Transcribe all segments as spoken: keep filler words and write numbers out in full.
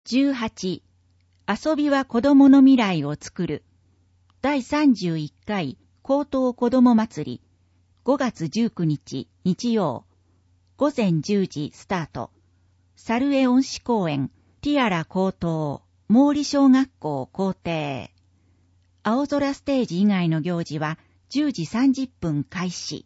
じゅうはち、遊びは子供の未来を作る。だいさんじゅういっかい高等子ども祭り。ごがつじゅうくにち日曜。ごぜんじゅうじスタート。猿江恩賜公園、ティアラ高等、毛利小学校校庭。青空ステージ以外の行事はじゅうじさんじゅっぷん開始。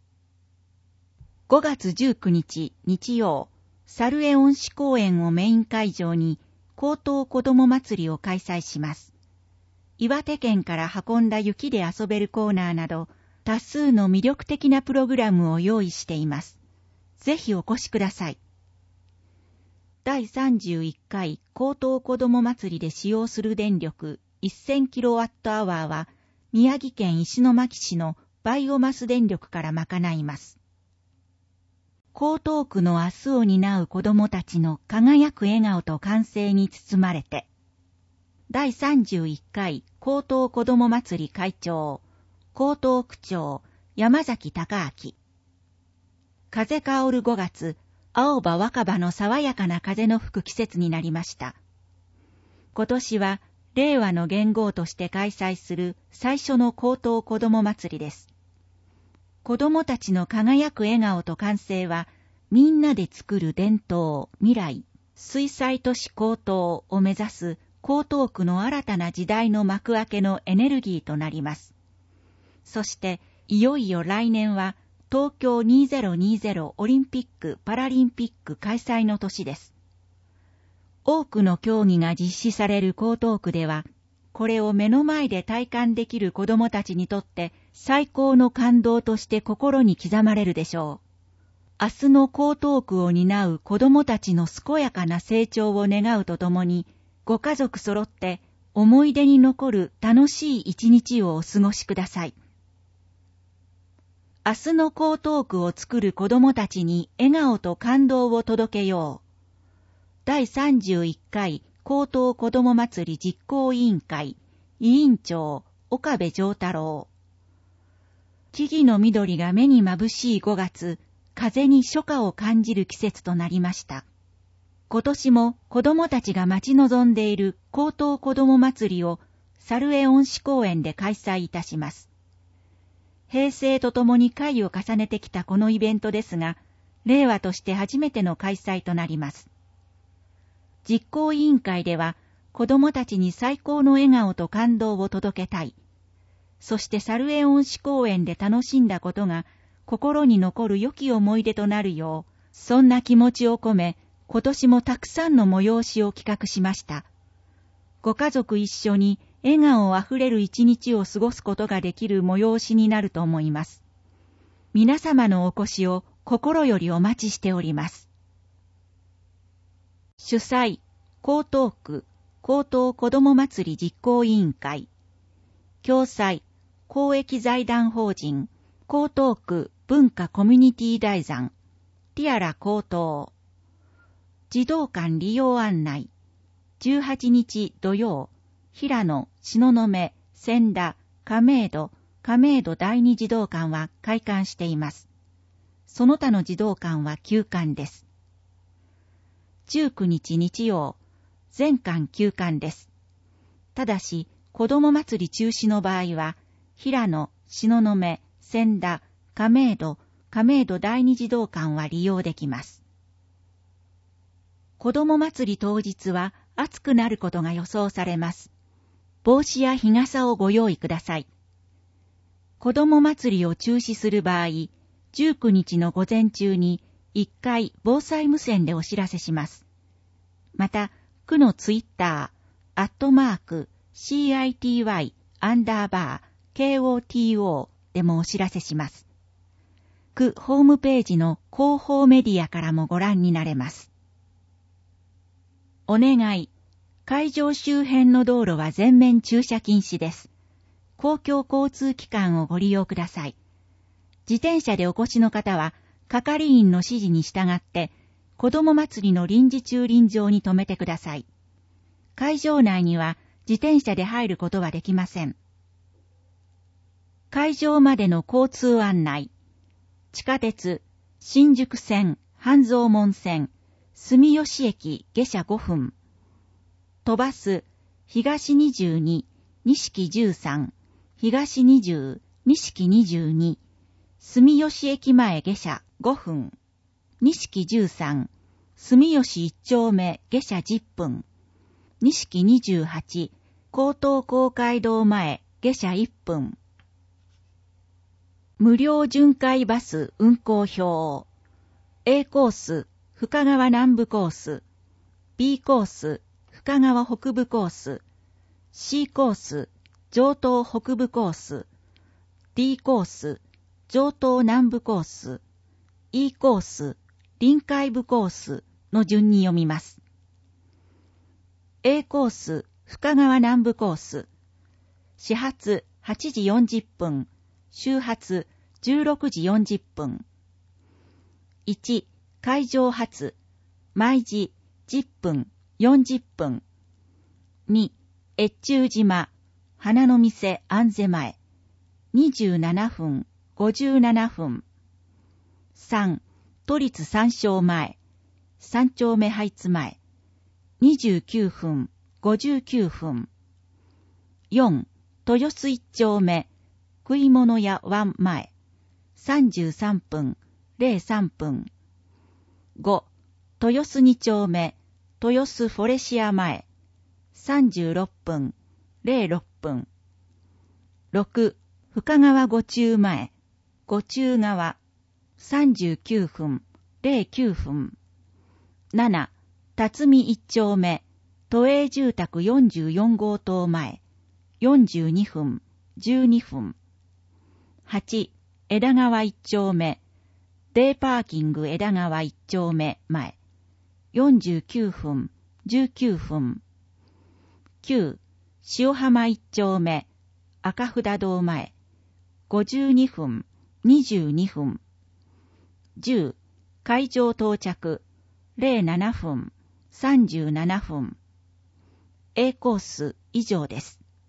ごがつじゅうくにち日曜。猿江恩賜公園をメイン会場に高等子ども祭りを開催します。岩手県から運んだ雪で遊べるコーナーなど多数の魅力的なプログラムを用意しています。ぜひお越しください。だいさんじゅういっかい高等子ども祭りで使用する電力 せんキロワットアワー は宮城県石巻市のバイオマス電力から賄います。江東区の明日を担う子どもたちの輝く笑顔と歓声に包まれて、だいさんじゅういっかい高等子ども祭り会長、江東区長、山崎隆明。風薫るごがつ、青葉若葉の爽やかな風の吹く季節になりました。今年は、令和の元号として開催する最初の高等子ども祭りです。子供たちの輝く笑顔と歓声は、みんなで作る伝統、未来、水彩都市高等を目指す江東区の新たな時代の幕開けのエネルギーとなります。そして、いよいよ来年は東京にせんにじゅうオリンピック・パラリンピック開催の年です。多くの競技が実施される江東区では、これを目の前で体感できる子どもたちにとって最高の感動として心に刻まれるでしょう。明日の江東区を担う子どもたちの健やかな成長を願うとともに、ご家族揃って思い出に残る楽しい一日をお過ごしください。明日の江東区を作る子どもたちに笑顔と感動を届けよう。だいさんじゅういっかい高等子ども祭り実行委員会委員長岡部丈太郎。木々の緑が目に眩しいごがつ、風に初夏を感じる季節となりました。今年も子どもたちが待ち望んでいる高等子ども祭りを猿江恩賜公園で開催いたします。平成とともに回を重ねてきたこのイベントですが、令和として初めての開催となります。実行委員会では、子どもたちに最高の笑顔と感動を届けたい。そして猿江恩賜公園で楽しんだことが、心に残る良き思い出となるよう、そんな気持ちを込め、今年もたくさんの催しを企画しました。ご家族一緒に笑顔あふれる一日を過ごすことができる催しになると思います。皆様のお越しを心よりお待ちしております。主催、江東区高等子ども祭り実行委員会。共催、公益財団法人、江東区文化コミュニティ財団、ティアラ高等。児童館利用案内。じゅうはちにち土曜、平野、東雲、千田、亀戸、亀戸第二児童館は開館しています。その他の児童館は休館です。じゅうくにち日曜、全館休館です。ただし、子ども祭り中止の場合は、平野、東雲、千田、亀戸、亀戸第二児童館は利用できます。子ども祭り当日は暑くなることが予想されます。帽子や日傘をご用意ください。子ども祭りを中止する場合、じゅうくにちの午前中にいっかい防災無線でお知らせします。また、区のツイッター、アットマーク、シーアイティーワイ、アンダーバー、ケーオーティーオー でもお知らせします。区ホームページの広報メディアからもご覧になれます。お願い。会場周辺の道路は全面駐車禁止です。公共交通機関をご利用ください。自転車でお越しの方は、係員の指示に従って、子ども祭りの臨時駐輪場に停めてください。会場内には自転車で入ることはできません。会場までの交通案内。地下鉄、新宿線、半蔵門線、住吉駅下車ごふん。 飛ばす、東にじゅうに、西じゅうさん、東にじゅう、西にじゅうに、住吉駅前下車ごふん、西じゅうさん、住吉一丁目下車じゅっぷん、西にじゅうはち、江東公会堂前下車いっぷん。無料巡回バス運行表。A コース、深川南部コース。B コース、深川北部コース。C コース、城東北部コース。D コース、城東南部コース。E コース、臨海部コースの順に読みます。A コース、深川南部コース。始発はちじよんじゅっぷん、終発じゅうろくじよんじゅっぷん。いち、海上発、毎時じゅっぷん、よんじゅっぷん。に、越中島、花の店安瀬前、にじゅうななふん、ごじゅうななふん。さん、都立三正前、三丁目ハイツ前、にじゅうきゅうふん、ごじゅうきゅうふん。よん、豊洲一丁目、食い物屋湾前、さんじゅうさんぷん、ゼロさんぷん。ご、豊洲二丁目、豊洲フォレシア前、さんじゅうろっぷん、ゼロろっぷん。ろく、深川五中前、五中川、さんじゅうきゅうふん、ゼロきゅうふん。なな、辰巳一丁目、都営住宅よんじゅうよん号棟前、よんじゅうにふん、じゅうにふん。はち、枝川一丁目、デイパーキング枝川一丁目前、よんじゅうきゅうふん、じゅうきゅうふん。きゅう、塩浜一丁目、赤札堂前、ごじゅうにふん、にじゅうにふん。じゅう、会場到着、ゼロななふん、さんじゅうななふん。A コース以上です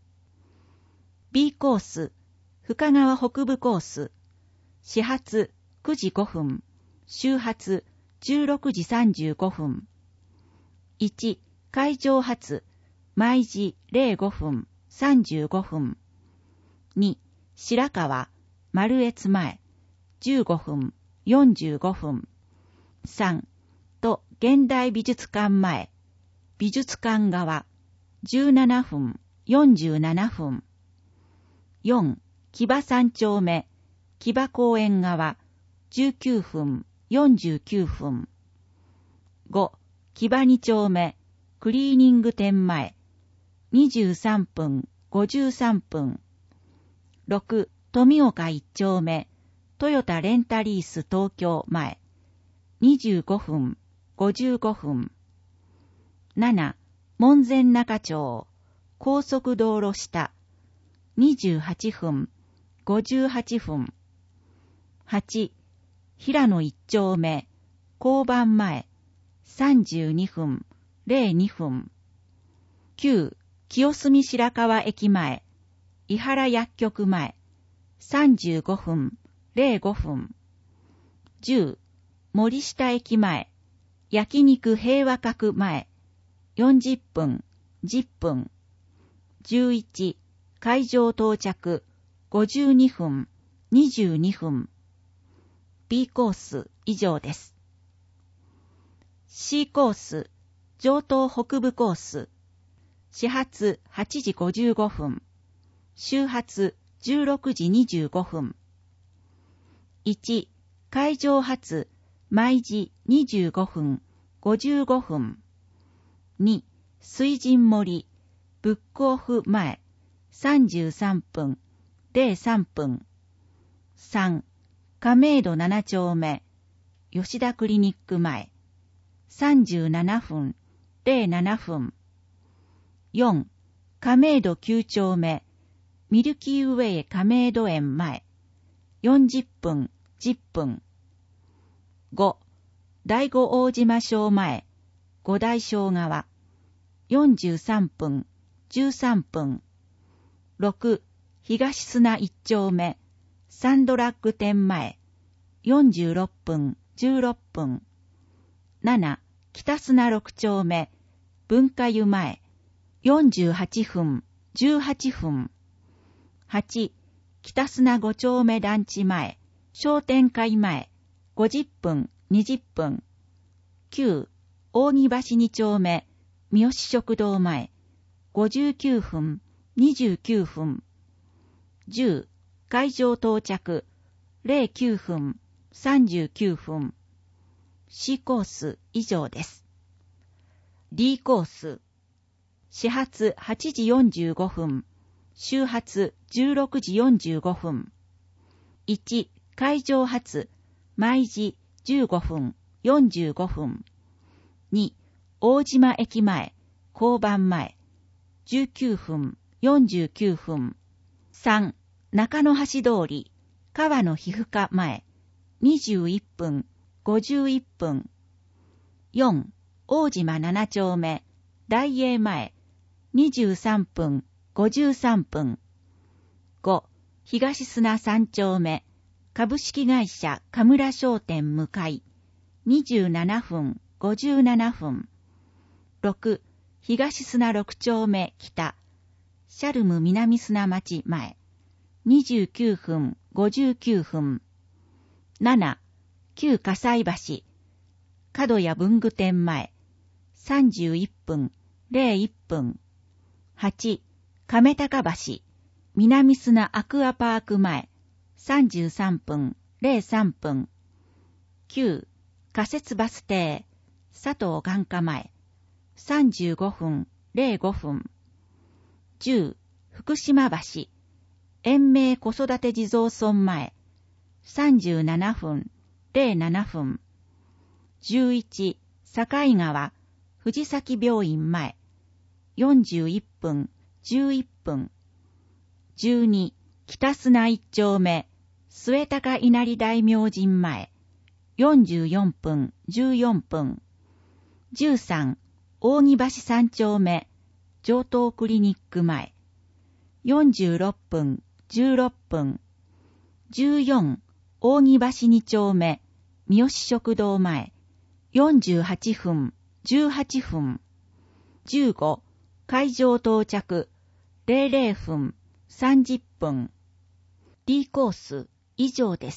。B コース、深川北部コース、始発くじごふん、終発じゅうろくじさんじゅうごふん。いち、海上発、毎時ゼロごふん、さんじゅうごふん。に、白川、丸越前、じゅうごふん、よんじゅうごふん。さん、と現代美術館前、美術館側、じゅうななふん、よんじゅうななふん。よん、木場三丁目、木場公園側、じゅうきゅうふん、よんじゅうきゅうふん。ご、木場二丁目、クリーニング店前、にじゅうさんぷん、ごじゅうさんぷん。ろく、富岡一丁目、トヨタレンタリース東京前、にじゅうごふん、ごじゅうごふん。なな、門前仲町、高速道路下、にじゅうはっぷん、ごじゅうはっぷん。はち、平野一丁目、交番前、さんじゅうにふん、ゼロにふん。きゅう、清澄白河駅前、伊原薬局前、さんじゅうごふん、ゼロごふん。じゅう、森下駅前、焼肉平和閣前、よんじゅっぷん、じゅっぷん。じゅういち、会場到着、ごじゅうにふん、にじゅうにふん。B コース以上です。C コース、城東北部コース。始発はちじごじゅうごふん。終発じゅうろくじにじゅうごふん。いち、会場発、毎時にじゅうごふん、ごじゅうごふん。に、水神森、ブックオフ前、さんじゅうさんぷん、ゼロさんぷん。さん、亀戸七丁目、吉田クリニック前、さんじゅうななふん、ゼロななふん。よん、亀戸九丁目、ミルキーウェイ亀戸園前、よんじゅっぷん、じゅっぷん。ご、第五大島省前、五大省側、よんじゅうさんぷん、じゅうさんぷん。ろく、東砂一丁目、サンドラッグ店前、よんじゅうろっぷん、じゅうろっぷん。なな、北砂六丁目、文化湯前、 よんじゅうはっぷん、じゅうはっぷん。はち、北砂ご丁目団地前、商店会前、ごじゅっぷん、にじゅっぷん。きゅう、扇橋に丁目、三好食堂前、ごじゅうきゅうふん、にじゅうきゅうふん。じゅう、会場到着、ゼロきゅうふん、さんじゅうきゅうふん。C コース以上です。D コース。始発はちじよんじゅうごふん、終発じゅうろくじよんじゅうごふん。いち、会場発、毎時じゅうごふん、よんじゅうごふん。に、大島駅前、交番前、じゅうきゅうふん、よんじゅうきゅうふん。さん、中野橋通り、川の皮膚科前、にじゅういっぷん、ごじゅういっぷん。よん、大島なな丁目、大英前、にじゅうさんぷん、ごじゅうさんぷん。ご、東砂さん丁目、株式会社神村商店向かい、にじゅうななふん、ごじゅうななふん。ろく、東砂ろく丁目北、シャルム南砂町前、にじゅうきゅうふん、ごじゅうきゅうふん。なな、旧葛西橋、角谷文具店前、さんじゅういっぷん、ゼロいっぷん。はち、亀高橋、南砂アクアパーク前、さんじゅうさんぷん、ゼロさんぷん。きゅう、仮設バス停、佐藤眼科前、さんじゅうごふん、ゼロごふん。じゅう、福島橋、延命子育て地蔵村前、さんじゅうななふん、ゼロななふん。じゅういち、境川、藤崎病院前、よんじゅういっぷん、じゅういっぷん。じゅうに、北砂一丁目、末高稲荷大明神前、よんじゅうよんぷん、じゅうよんぷん。じゅうさん、扇橋三丁目、上東クリニック前、よんじゅうろっぷん、じゅうろっぷん。じゅうよん、扇橋二丁目、三好食堂前、よんじゅうはっぷん、じゅうはっぷん。じゅうご、会場到着、ゼロゼロふん、さんじゅっぷん。D コース以上です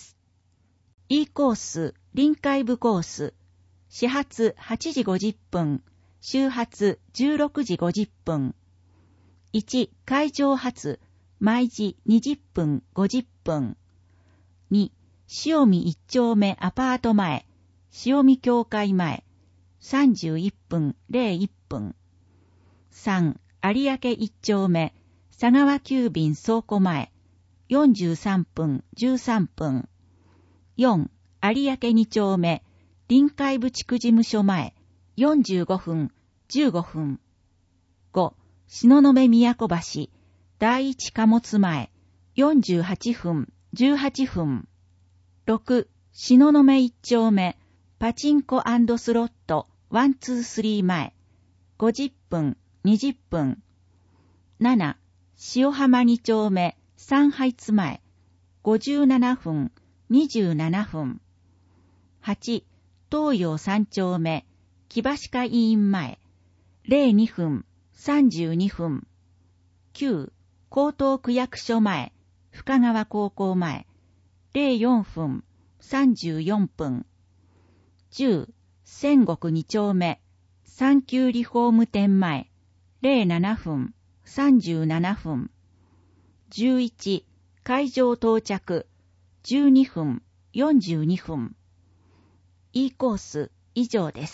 。E コース、臨海部コース、始発はちじごじゅっぷん、終発じゅうろくじごじゅっぷん。いち、会場発、毎時にじゅっぷん、ごじゅっぷん。に、塩見一丁目アパート前、塩見教会前、さんじゅういっぷん、ゼロいっぷん。さん、有明一丁目、佐川急便倉庫前、よんじゅうさんぷん、じゅうさんぷん。よん、有明二丁目、臨海部地区事務所前、よんじゅうごふん、じゅうごふん。ご、東雲宮古橋、第一貨物前、よんじゅうはっぷん、じゅうはっぷん。ろく、東雲一丁目、パチンコ&スロットいちにさん前、ごじゅっぷん、にじゅっぷん。なな、塩浜二丁目、三ハツ前、ごじゅうななふん、にじゅうななふん。はち、東洋三丁目、木橋会委員前、ゼロにふん、さんじゅうにふん。きゅう、江東区役所前、深川高校前、ゼロよんふん、さんじゅうよんぷん。じゅう、仙石二丁目、三級リフォーム店前、ゼロななふん、さんじゅうななふん。じゅういち、会場到着、じゅうにふん、よんじゅうにふん。E コース以上です。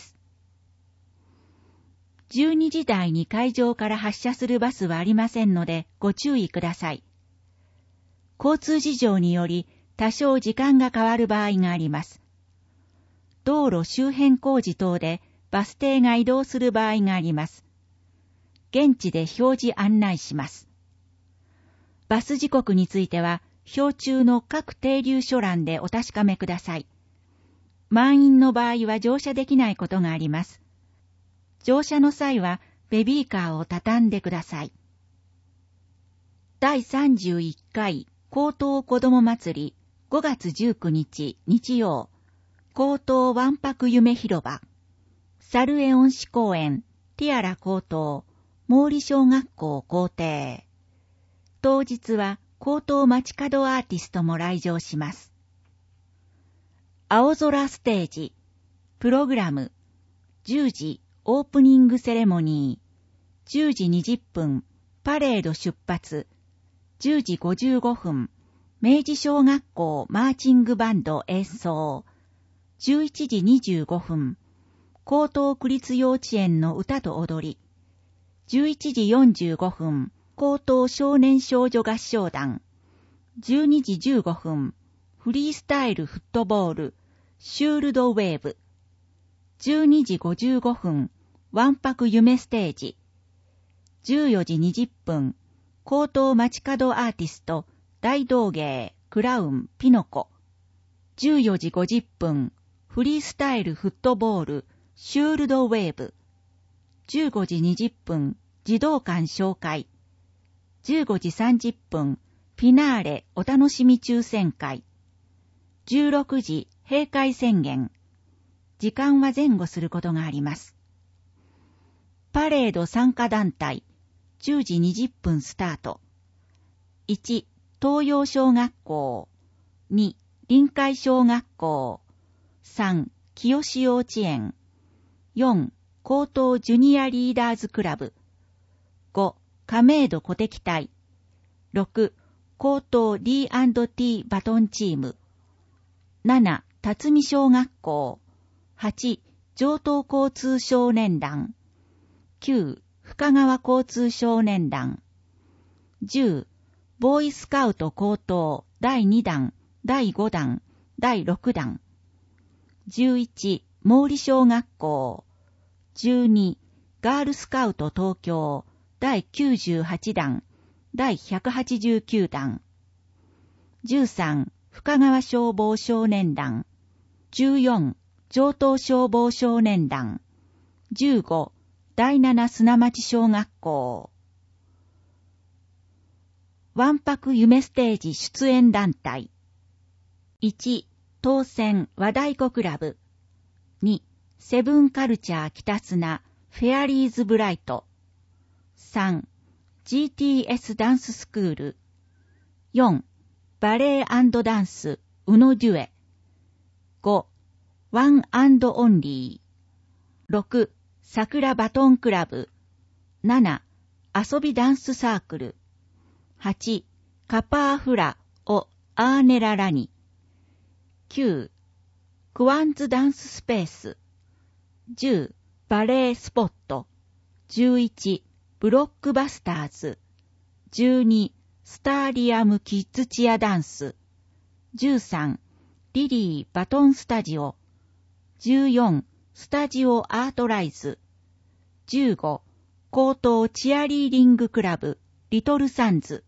じゅうにじ台に会場から発車するバスはありませんのでご注意ください。交通事情により多少時間が変わる場合があります。道路周辺工事等でバス停が移動する場合があります。現地で表示案内します。バス時刻については表中の各停留所欄でお確かめください。満員の場合は乗車できないことがあります。乗車の際はベビーカーを畳んでください。だいさんじゅういっかい江東子ども祭りごがつじゅうくにち日曜、江東わんぱく夢広場、サルエオン市公園ティアラ江東毛利小学校校庭。当日は高等街角アーティストも来場します。青空ステージ。プログラム。じゅうじオープニングセレモニー。じゅうじにじゅっぷんパレード出発。じゅうじごじゅうごふん明治小学校マーチングバンド演奏。じゅういちじにじゅうごふん江東区立幼稚園の歌と踊り。じゅういちじよんじゅうごふん江東少年少女合唱団。じゅうにじじゅうごふんフリースタイルフットボールシュールドウェーブ。じゅうにじごじゅうごふんわんぱく夢ステージ。じゅうよじにじゅっぷん江東街角アーティスト大道芸クラウンピノコ。じゅうよじごじゅっぷんフリースタイルフットボールシュールドウェーブ。じゅうごじにじゅっぷん児童館紹介。じゅうごじさんじゅっぷんフィナーレお楽しみ抽選会。じゅうろくじ閉会宣言。時間は前後することがあります。パレード参加団体。じゅうじにじゅっぷんスタート。いち東洋小学校。に臨海小学校。さん清志幼稚園。よん江東ジュニアリーダーズクラブ。ご亀戸鼓笛隊。ろく江東 ディーアンドティー バトンチーム。なな辰巳小学校。はち城東交通少年団。きゅう深川交通少年団。じゅうボーイスカウト高等だいに団、だいご団、だいろく団。じゅういち毛利小学校。じゅうにガールスカウト東京だいきゅうじゅうはち団、だいひゃくはちじゅうきゅう団。じゅうさん深川消防少年団。じゅうよん城東消防少年団。じゅうごだいなな砂町小学校。わんぱく夢ステージ出演団体。いち当選和太鼓クラブ。にセブンカルチャー北砂フェアリーズブライト。さん ジーティーエス ダンススクール。よんバレエ&ダンスウノデュエ。ごワン&オンリー。ろく桜バトンクラブ。なな遊びダンスサークル。はちカパーフラオアーネララニ。きゅうクワンズダンススペース。じゅうバレエスポット。じゅういちブロックバスターズ。じゅうにスターリアムキッズチアダンス。じゅうさんリリーバトンスタジオ。じゅうよんスタジオアートライズ。じゅうご高等チアリーディングクラブリトルサンズ。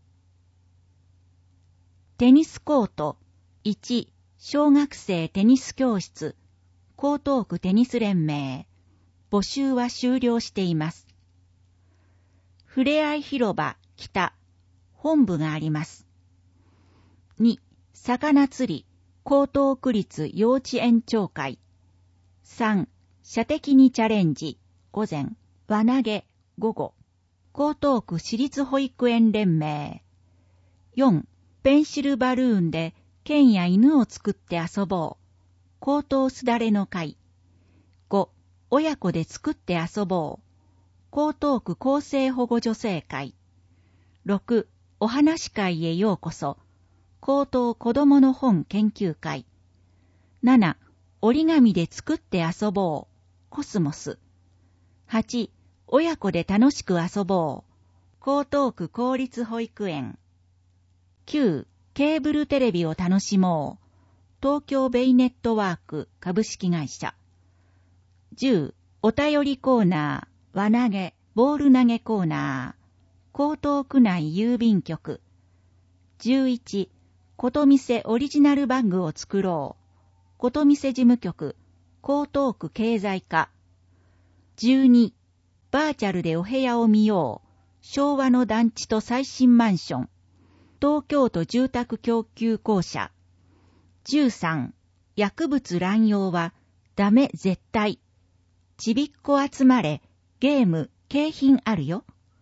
テニスコート。いち小学生テニス教室。江東区テニス連盟。募集は終了しています。ふれあい広場北。本部があります。に魚釣り江東区立幼稚園長会。さん射的にチャレンジ午前。輪投げ午後。江東区私立保育園連盟。よんペンシルバルーンで剣や犬を作って遊ぼう。江東すだれの会。ご親子で作って遊ぼう。江東区厚生保護女性会。ろくお話会へようこそ。江東子どもの本研究会。なな折り紙で作って遊ぼう。コスモス。はち親子で楽しく遊ぼう。江東区公立保育園。きゅうケーブルテレビを楽しもう。東京ベイネットワーク株式会社。じゅうお便りコーナー、輪投げ、ボール投げコーナー。江東区内郵便局。じゅういちことみせオリジナルバッグを作ろう。ことみせ事務局、江東区経済課。じゅうにバーチャルでお部屋を見よう。昭和の団地と最新マンション。東京都住宅供給公社。じゅうさん薬物乱用はダメ絶対。ちびっこ集まれ、ゲーム、景品あるよ。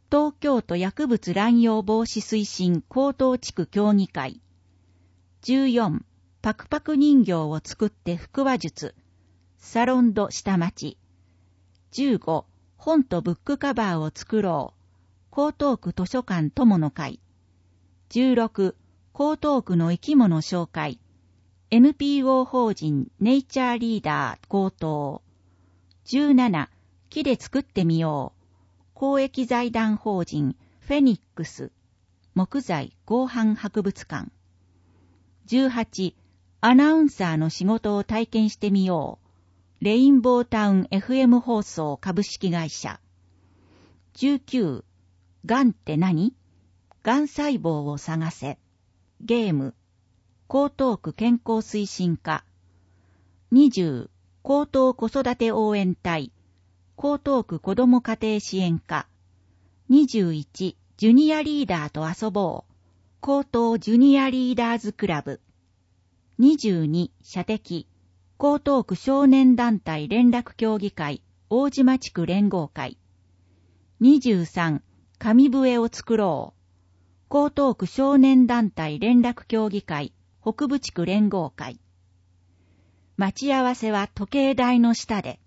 東京都薬物乱用防止推進高等地区協議会。じゅうよん、パクパク人形を作って腹話術。サロンド下町。じゅうご、本とブックカバーを作ろう。江東区図書館友の会。じゅうろく、江東区の生き物紹介。エヌピーオー 法人ネイチャーリーダー江東。じゅうなな、木で作ってみよう。公益財団法人フェニックス。木材合板博物館。じゅうはち、アナウンサーの仕事を体験してみよう。レインボータウン エフエム 放送株式会社。じゅうきゅう、がんって何？がん細胞を探せ。ゲーム。江東区健康推進課。にじゅう、江東子育て応援隊。江東区子ども家庭支援課。にじゅういち、ジュニアリーダーと遊ぼう。江東ジュニアリーダーズクラブ。にじゅうに、射的。江東区少年団体連絡協議会、大島地区連合会。にじゅうさん、紙笛を作ろう。江東区少年団体連絡協議会、北部地区連合会。待ち合わせは時計台の下で。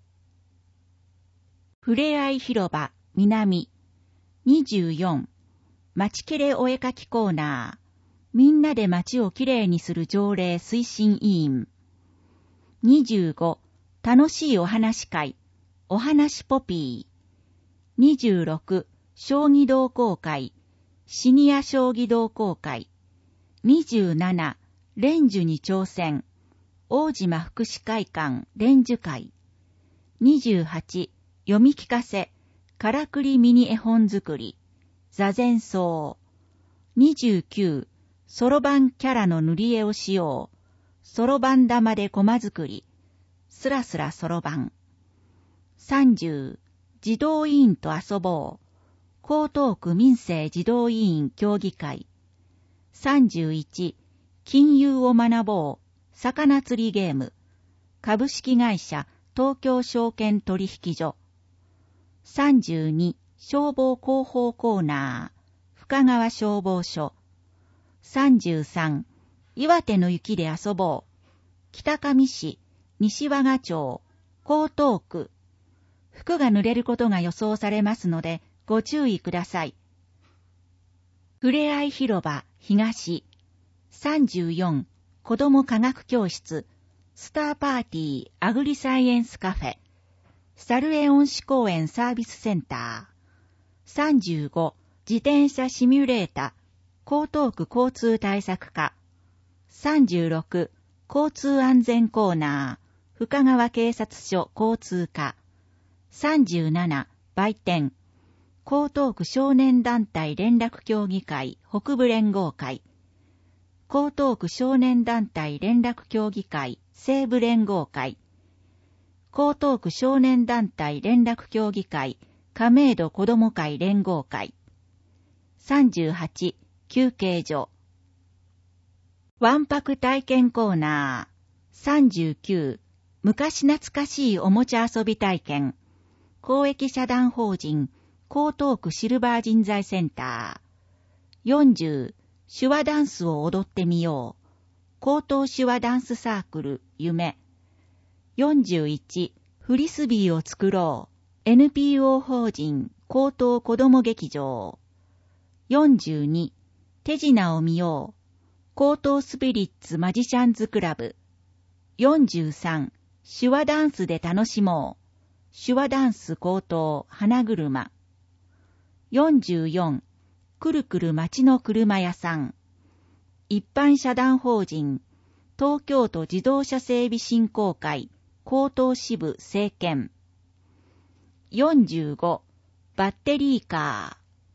ふれあい広場、南。にじゅうよん、街きれお絵かきコーナー。みんなで街をきれいにする条例推進委員。にじゅうご、楽しいお話会、お話ポピー。にじゅうろく、将棋同好会、シニア将棋同好会。にじゅうなな、連珠に挑戦、大島福祉会館連珠会。にじゅうはち、読み聞かせ、からくりミニ絵本作り、座禅草。にじゅうきゅう、そろばんキャラの塗り絵をしよう。そろばん玉でコマ作り。すらすらそろばん。さんじゅう、児童委員と遊ぼう。江東区民生児童委員協議会。さんじゅういち、金融を学ぼう。魚釣りゲーム。株式会社東京証券取引所。さんじゅうに、消防広報コーナー。深川消防署。さんじゅうさん、岩手の雪で遊ぼう。北上市、西和賀町、江東区。服が濡れることが予想されますので、ご注意ください。ふれあい広場、東。さんじゅうよん、子ども科学教室。スターパーティー、アグリサイエンスカフェ。サルエ恩賜公園サービスセンター。さんじゅうご、自転車シミュレータ。江東区交通対策課。さんじゅうろく、交通安全コーナー。深川警察署交通課。さんじゅうなな、売店。江東区少年団体連絡協議会北部連合会。江東区少年団体連絡協議会西部連合会。江東区少年団体連絡協議会亀戸子ども会連合会。さんじゅうはち、休憩所。わんぱく体験コーナー。さんじゅうきゅう、昔懐かしいおもちゃ遊び体験。公益社団法人江東区シルバー人材センター。よんじゅう、手話ダンスを踊ってみよう。江東手話ダンスサークル夢。よんじゅういち、フリスビーを作ろう。エヌピーオー 法人江東子ども劇場。よんじゅうに、手品を見よう。江東スピリッツマジシャンズクラブ。よんじゅうさん、手話ダンスで楽しもう。手話ダンス江東花車。よんじゅうよん、くるくる町の車屋さん。一般社団法人東京都自動車整備振興会江東支部政権。よんじゅうご、バッテリーカ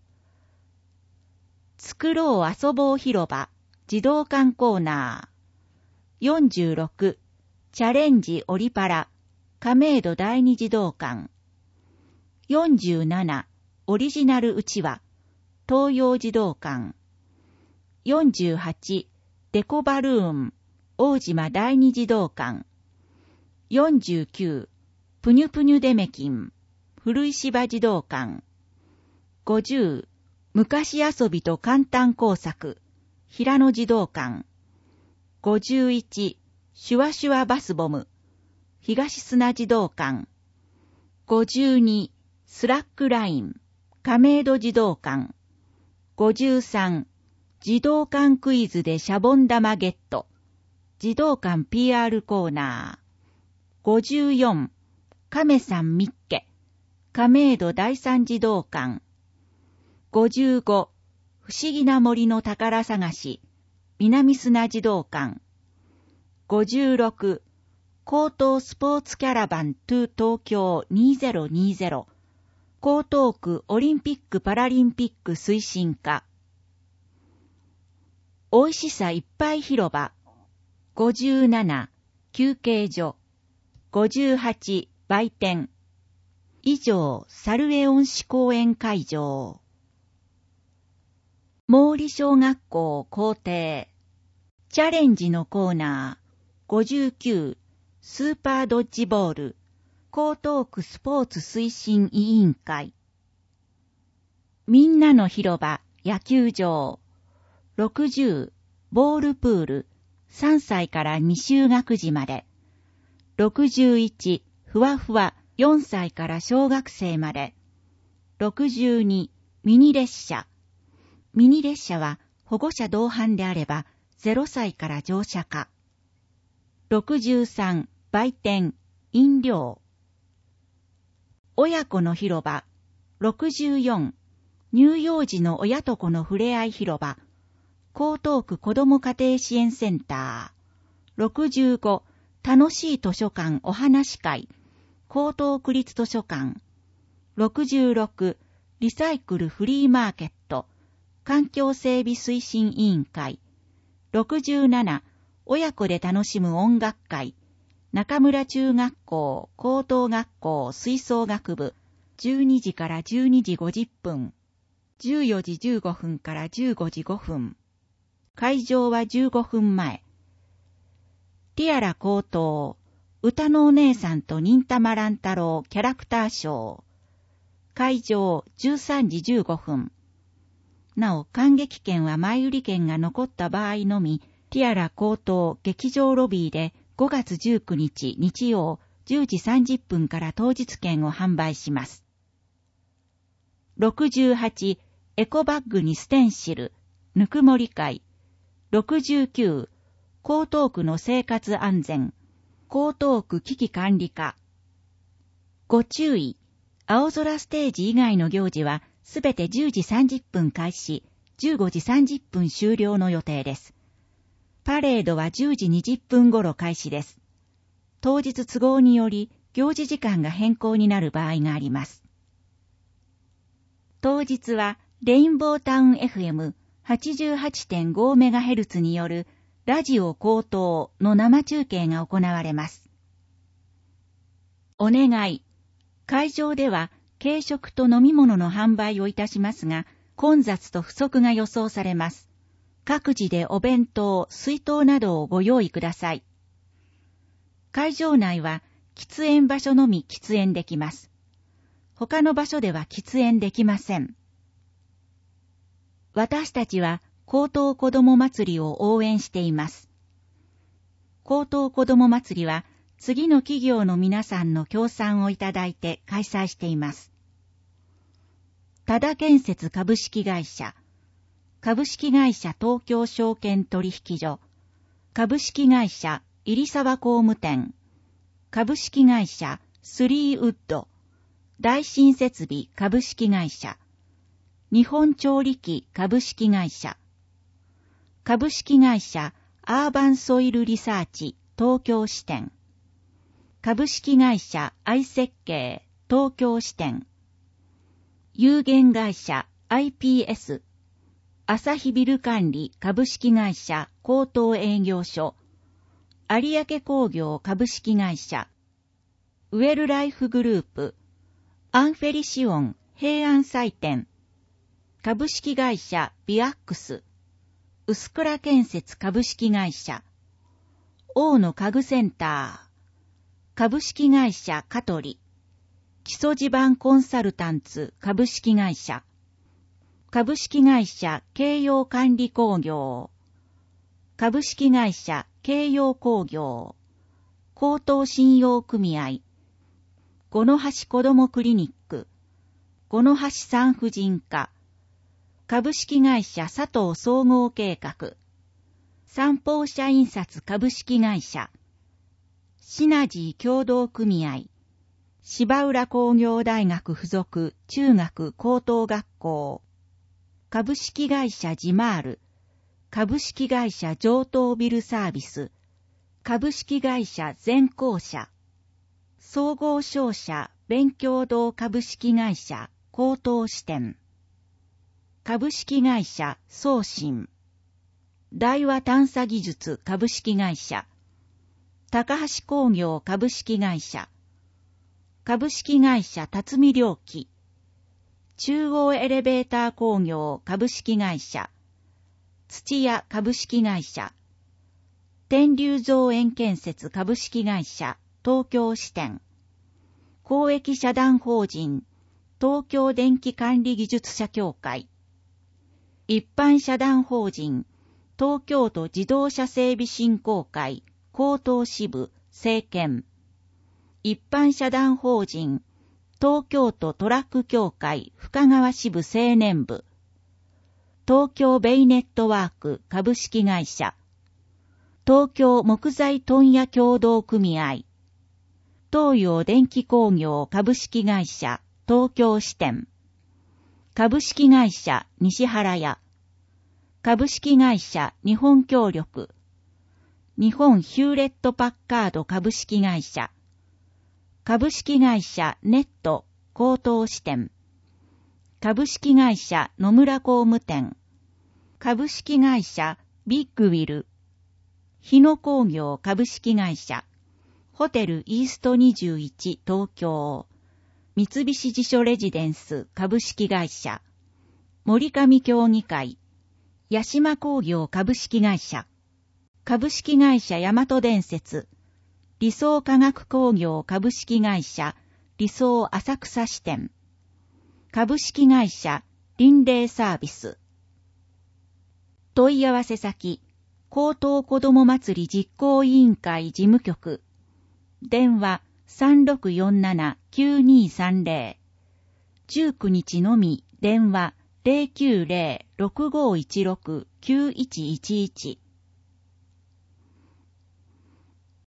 ー。作ろう遊ぼう広場児童館コーナー。よんじゅうろく、チャレンジオリパラ亀戸第二児童館。よんじゅうなな、オリジナルうちわ東洋児童館。よんじゅうはち、デコバルーン大島第二児童館。よんじゅうきゅう、ぷにゅぷにゅデメキン古石場児童館。 ごじゅう、昔遊びと簡単工作、平野児童館。ごじゅういち、シュワシュワバスボム、東砂児童館。ごじゅうに、スラックライン、亀戸児童館。ごじゅうさん、児童館クイズでシャボン玉ゲット、児童館 ピーアール コーナー。ごじゅうよん、亀さんみっけ、亀戸第三児童館。ごじゅうご、不思議な森の宝探し、南砂児童館。ごじゅうろく、江東スポーツキャラバントゥ東京にせんにじゅう、江東区オリンピックパラリンピック推進課。おいしさいっぱい広場。ごじゅうなな、休憩所。ごじゅうはち、売店。以上、サルエオン市公園会場。毛利小学校校庭。チャレンジのコーナー。ごじゅうきゅう、スーパードッジボール。江東区スポーツ推進委員会。みんなの広場、野球場。ろくじゅう、ボールプール。さんさいから未就学児まで。ろくじゅういち、ふわふわ。よんさいから小学生まで。ろくじゅうに、ミニ列車。ミニ列車は保護者同伴であればゼロさいから乗車可。ろくじゅうさん、売店、飲料。親子の広場。ろくじゅうよん、乳幼児の親と子のふれあい広場。江東区子ども家庭支援センター。ろくじゅうご、楽しい図書館お話会。江東区立図書館。ろくじゅうろく、リサイクルフリーマーケット。環境整備推進委員会。ろくじゅうなな、親子で楽しむ音楽会。中村中学校、高等学校吹奏楽部。じゅうにじからじゅうにじごじゅっぷん。じゅうよじじゅうごふんからじゅうごじごふん。会場はじゅうごふんまえ。ティアラ高等、歌のお姉さんと忍たま乱太郎キャラクターショー。会場じゅうさんじじゅうごふん。なお、観劇券は前売り券が残った場合のみ、ティアラ高等劇場ロビーでごがつじゅうくにち日曜じゅうじさんじゅっぷんから当日券を販売します。ろくじゅうはち、エコバッグにステンシル、ぬくもり会。ろくじゅうきゅう、江東区の生活安全、江東区危機管理課。ご注意、青空ステージ以外の行事はすべてじゅうじさんじゅっぷん開始、じゅうごじさんじゅっぷん終了の予定です。パレードはじゅうじにじゅっぷん頃開始です。当日都合により行事時間が変更になる場合があります。当日はレインボータウン エフエムはちじゅうはちてんごメガヘルツ によるラジオ高等の生中継が行われます。お願い。会場では軽食と飲み物の販売をいたしますが、混雑と不足が予想されます。各自でお弁当、水筒などをご用意ください。会場内は喫煙場所のみ喫煙できます。他の場所では喫煙できません。私たちは江東子ども祭りを応援しています。江東子ども祭りは次の企業の皆さんの協賛をいただいて開催しています。多田建設株式会社、株式会社東京証券取引所、株式会社入沢工務店、株式会社スリーウッド、大新設備株式会社、日本調理器株式会社、株式会社アーバンソイルリサーチ東京支店、株式会社愛設計東京支店、有限会社 アイピーエス、朝日ビル管理株式会社江東営業所、有明工業株式会社、ウェルライフグループ、アンフェリシオン平安祭店、株式会社ビアックス、臼倉建設株式会社、大野家具センター、株式会社香取、基礎地盤コンサルタンツ株式会社、 株式会社京葉管理工業、株式会社京葉工業、高等信用組合、五の橋子どもクリニック、五の橋産婦人科、株式会社佐藤総合計画、三宝社印刷株式会社、シナジー協同組合、芝浦工業大学附属中学高等学校、株式会社ジマール、株式会社上東ビルサービス、株式会社全校社、総合商社勉強堂株式会社高等支店、株式会社送信、大和探査技術株式会社、高橋工業株式会社、株式会社辰巳良機、中央エレベーター工業株式会社、土屋株式会社、天竜造園建設株式会社東京支店、公益社団法人東京電気管理技術者協会、一般社団法人東京都自動車整備振興会江東支部政権、一般社団法人東京都トラック協会深川支部青年部、東京ベイネットワーク株式会社、東京木材問屋協同組合、東洋電気工業株式会社東京支店、株式会社西原屋、株式会社日本協力、日本ヒューレットパッカード株式会社、株式会社ネット高等支店、株式会社野村工務店、株式会社ビッグウィル、日野工業株式会社、ホテルイーストにじゅういち東京、三菱地所レジデンス株式会社、森上協議会、八島工業株式会社、株式会社大和電鉄、理想化学工業株式会社、理想浅草支店、株式会社林霊サービス。問い合わせ先、高等子ども祭り実行委員会事務局、電話 さんろくよんななきゅうにさんぜろ、じゅうくにちのみ電話 ゼロきゅうゼロ ろくごいちろく きゅういちいちいち